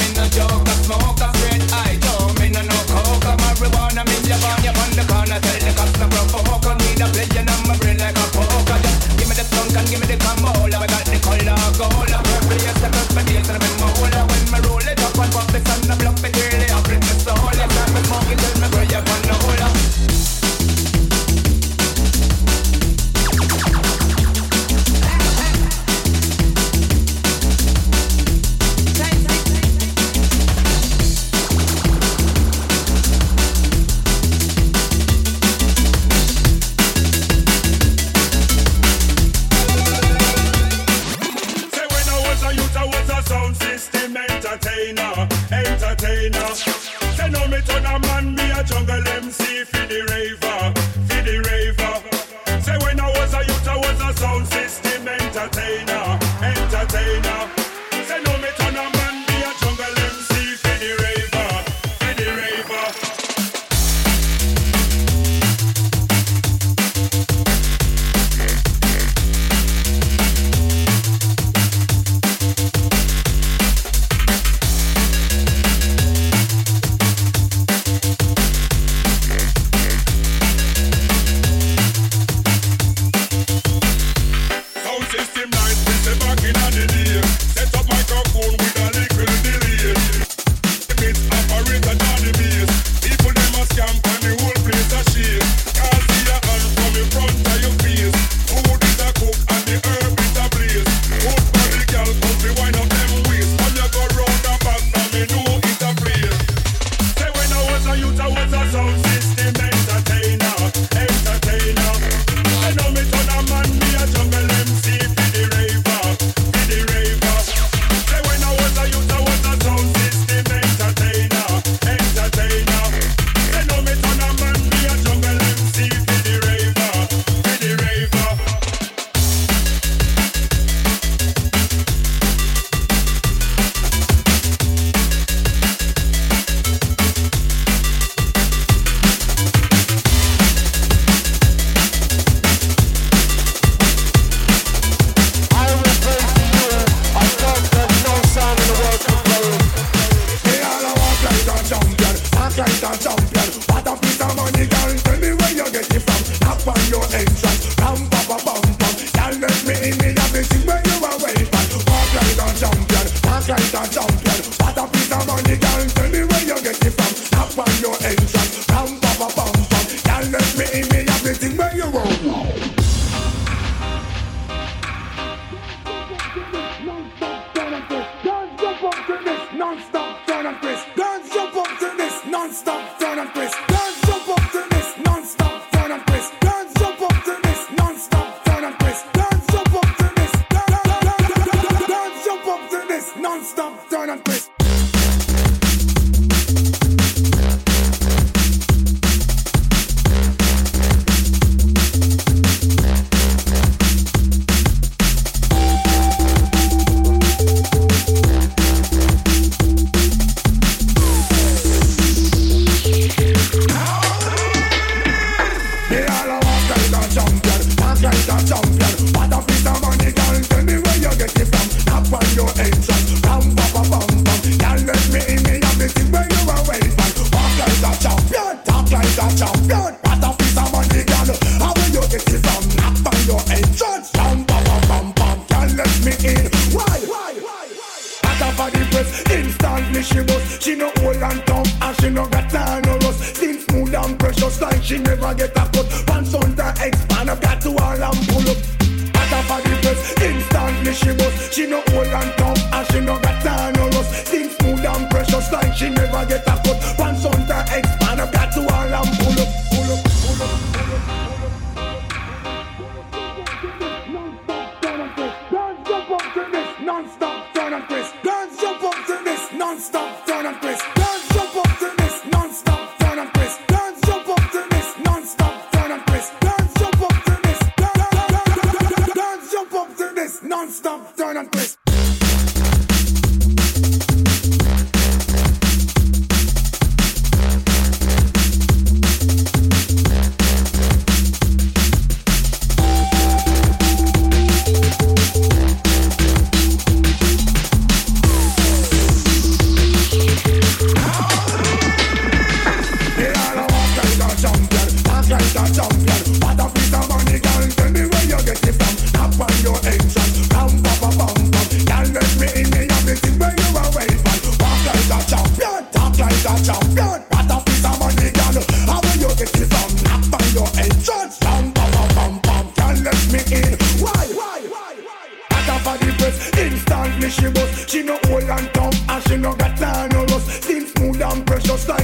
me no joke, a smoke, a straight eye, Joe. Me no coke, a marijuana, me your on you on the corner. Tell the cops no provoke, I need a pleasure on my brain like a poker. Just give me the skunk and give me the camola. I got the color gold, purple, yes, the first my days and I'm in my hole. When me roll it up and pop the sun, I block me clearly, I bring the soul. Yes, I'm a smoke, it tell me where you on the hole. Entertainer. Say no me turn a man, be a jungle MC for the raver, for the raver. Say when I was a youth, I was a sound system entertainer, entertainer. Say no me turn a man, be a jungle MC for the raver, for the raver.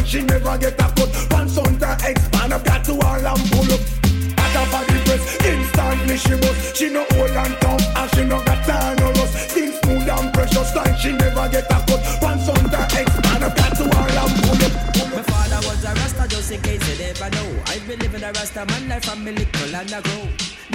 she never get a cut. Pants on to expand up, got to all and pull up. At her body press, instantly she bust. She no old and tough, and she no got time no rust. Skin smooth and precious, like she never get a cut. Pants on to expand up, got to all and pull up. My father was a Rasta, just in case you never know. I've been living a Rasta man life from me little and I grow.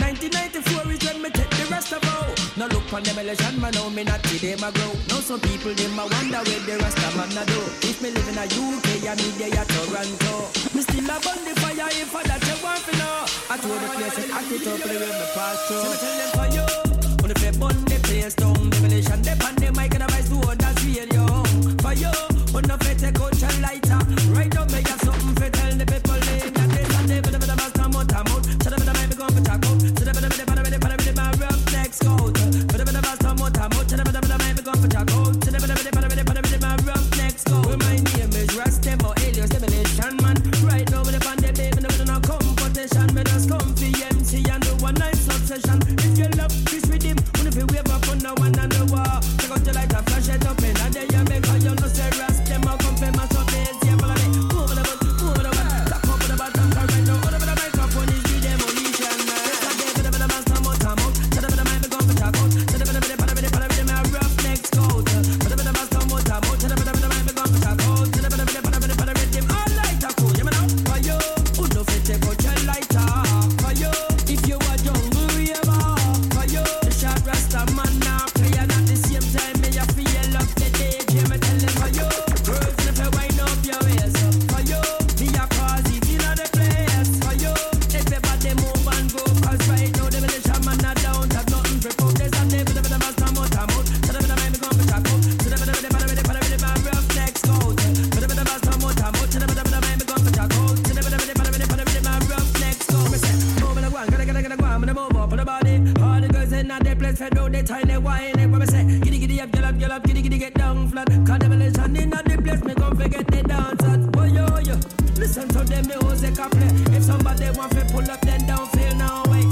1994 is when me take the Rasta vow. Now look on them election man, now me not see them a grow. Now some people them a wonder where the Rasta man a do. If me live in a UK, I me there at Toronto. Me still a burn the fire if I that you want to know. I told the place and act it up the way me pass through. So me tell them for you, when if you burn the place down, demolition the pan the mic and the vice to others feel you home. For you, when if you take out your lighter, right now me have something for tell the people in that they stand there with the master mouth. Shut up with the mic, me gon' for tackle. Shut up with the my rough neck scout. Put up with the master mouth. Shut up with the mic, me gon' for tackle. Shut up with the my rough neck scout. Well, my name is Rastemo, alias Demolition Man. Right now with the band, they baby, no no competition. Me just come for MC and do one night succession. If you love this rhythm, when if you wave up on the one and the wall, take out your light and flash it up in and then you make all you know say Rastemo come for my surface. Yeah, follow me. Move with the butt, move with the butt. Tap up with the bottom, right now. All over the microphone is the demolition man. Yes, I gave it the master mouth. Shut up with the mic, me gon' for tackle. Shut up with the my rough neck scout. Put up with the master mouth. Shut up with the mic, me gon' for tackle. Shut up with the rhythm all light up. You know for you, who no fit take out your lighter. For you, if you a jungle raver. For you, the shot Rasta man now play and at the same time me a feel up the DJ. Me tell them for you, girls if you wind up your waist. For you, me a cause it in the place. For you, everybody move and go 'cause right now the militia man not down. Have nothing for pop. There's a day with the master mouth. Shut up with the mic, me gon' for tackle. Shut up with the my rough neck scout. Put up with the master mouth. Shut up with the mic, me gon' for tackle. Shut up with the my rough neck scout. Me say, move and go on, gotta go on, me move up on the body. All the girls in that place fed out they tiny wine. What me say, giddy up, giddy get down flat. 'Cause the militia in that place me gon' forget the dance at. Oh yo. Listen to them music a play. If somebody want to pull up, then don't feel no way.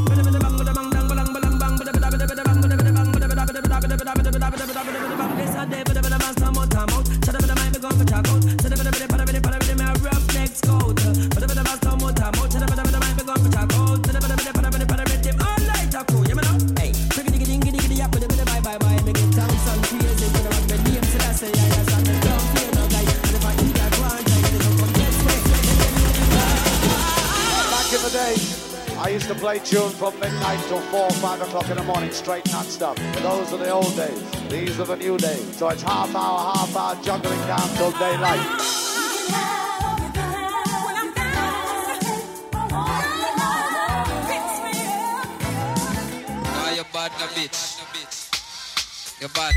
This a day for the master mouth. Shut up with the mic, me gon' for tackle. Shut up with the my rough neck scout. Put up with the master mouth. Shut up with the mic, me gon' for tackle. Shut up with the rhythm all light up. You know, hey, giddy up with the bye. Me get down some crazy. When I want my name, so I say I got the don't feel no guy. And if I eat that one, I get it up on this way. Back in the day, I used to play tunes from midnight till 4 or 5 o'clock in the morning, straight non-stop. But those are the old days. These are the new days. So it's half hour, juggling down till daylight. Nah, you're bad, no bitch. You're bad.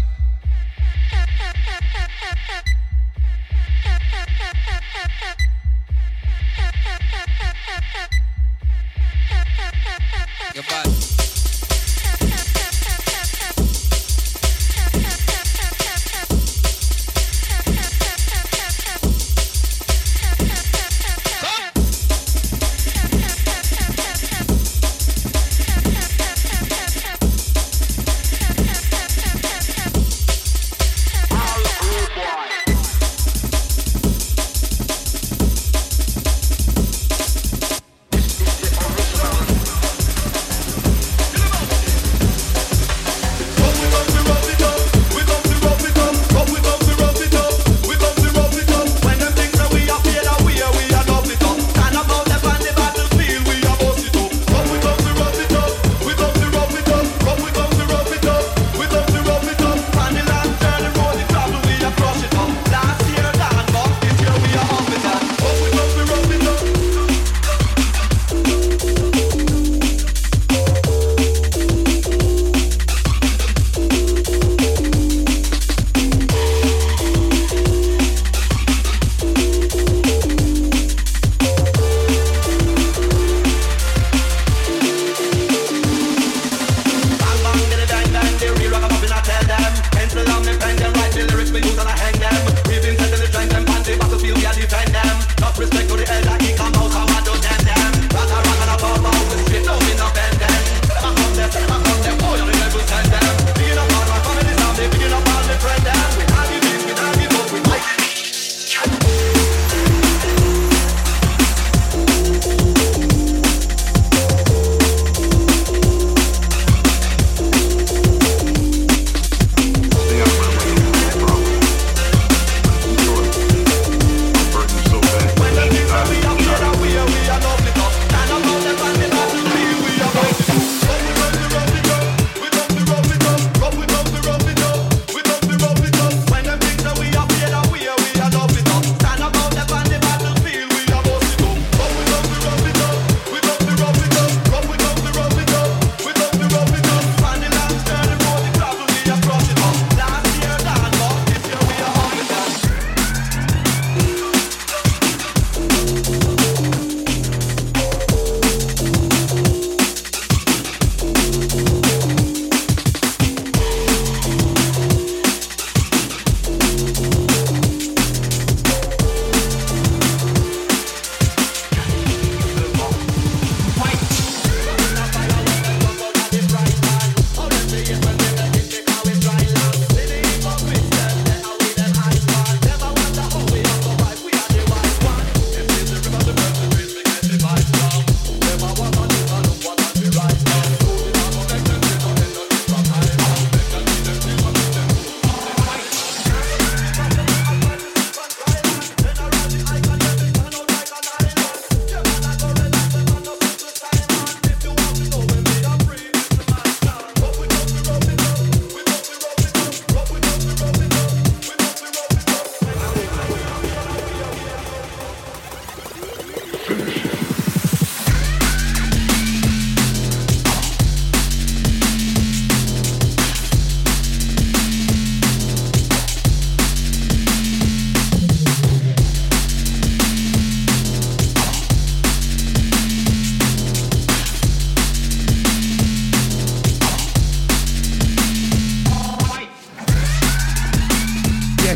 You're bad.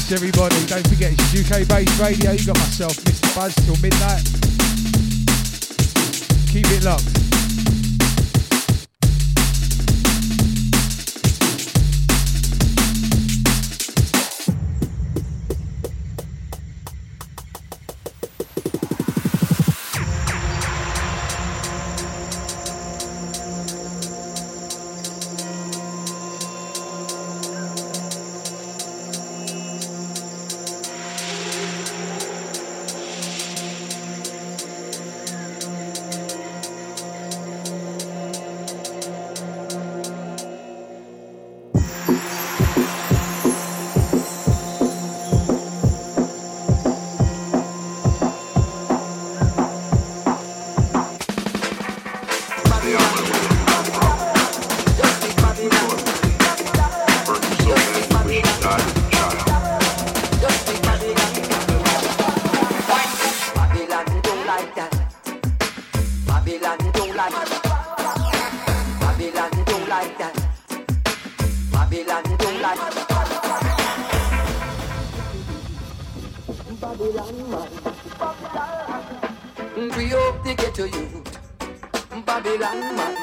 Yes, everybody, don't forget it's UK based radio. You got myself, Mr. Buzz, till midnight. Keep it locked. We hope to get to you, Babylon man.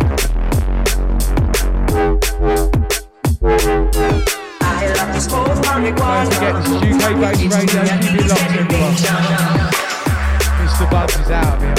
I love to smoke Don't forget, this is UK-based radio. Keep it locked, everyone. Mr. Buzz is out of here.